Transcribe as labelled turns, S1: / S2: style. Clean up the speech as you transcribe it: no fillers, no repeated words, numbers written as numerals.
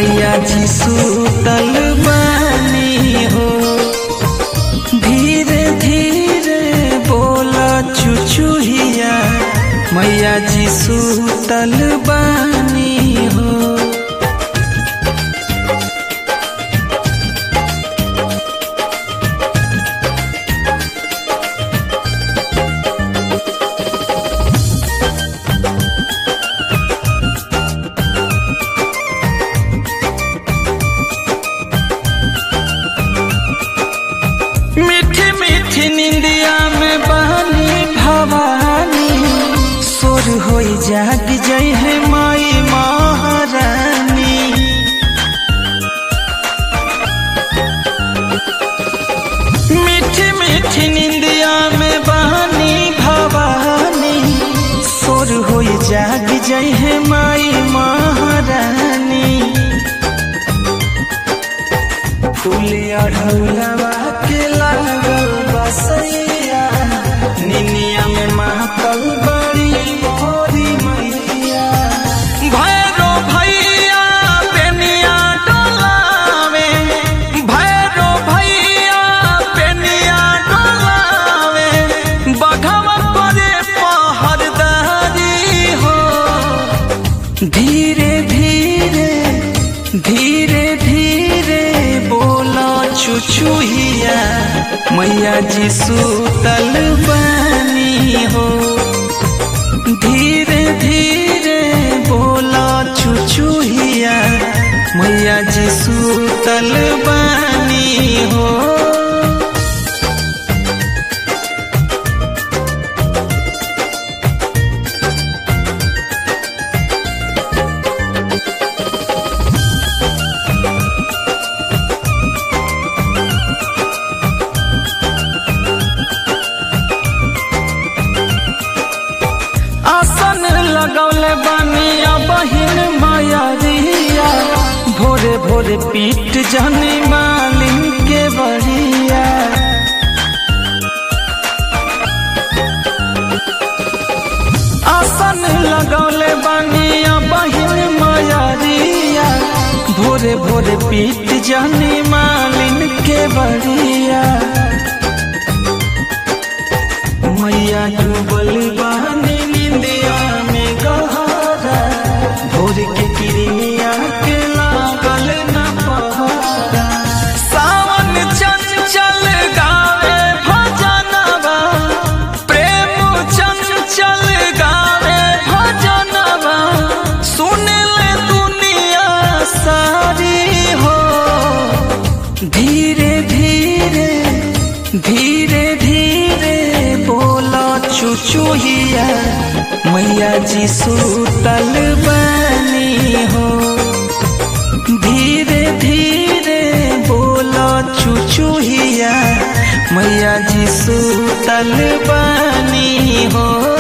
S1: मैया जी सुतल बानी हो। धीरे धीरे बोला चुचुहिया, मैया जी सुतल बानी हो। मीठी मीठी निंदिया में बहनी भवानी, सोर होई जाग जई है माई महारानी। मीठी मीठी निंदिया में बहनी भवानी, सोर होई जाग जई है माई महारानी। फूलिया ढौलवा के लागल बसैया, निनिया में महकल बड़ी मोरी मैया। भैरो भैया पेनिया डोलावे, भैरो भैया पेनिया डोलावे, बघवा परे पहरदारी हो। धीरे धीरे धीरे धीरे बोला चुचुहिया, मैया जी सुतल बानी हो। धीरे धीरे बोला चुचुहिया, मैया जी सुतल बानी हो। आसन लगौले बानिया बहिन मायरिया, भोरे भोरे पीट जानी मालिन के बड़िया। आसन लगौले बानिया बहिन मायरिया, भोरे भोरे पीट जानी मालिन के बड़िया। मैया डूबल बानी निंदिया में गहरा, भोर के किरनिया के लागल न पहरा। सावन चंचल गावे भजनवा, प्रेम चंचल गावे भजनवा, सुने ले दुनिया सारी हो। धीरे धीरे धीरे धीरे बोला चुचुहिया, मैया जी सुतल बानी हो। धीरे धीरे बोला चुचुहिया, मैया जी सुतल बानी हो।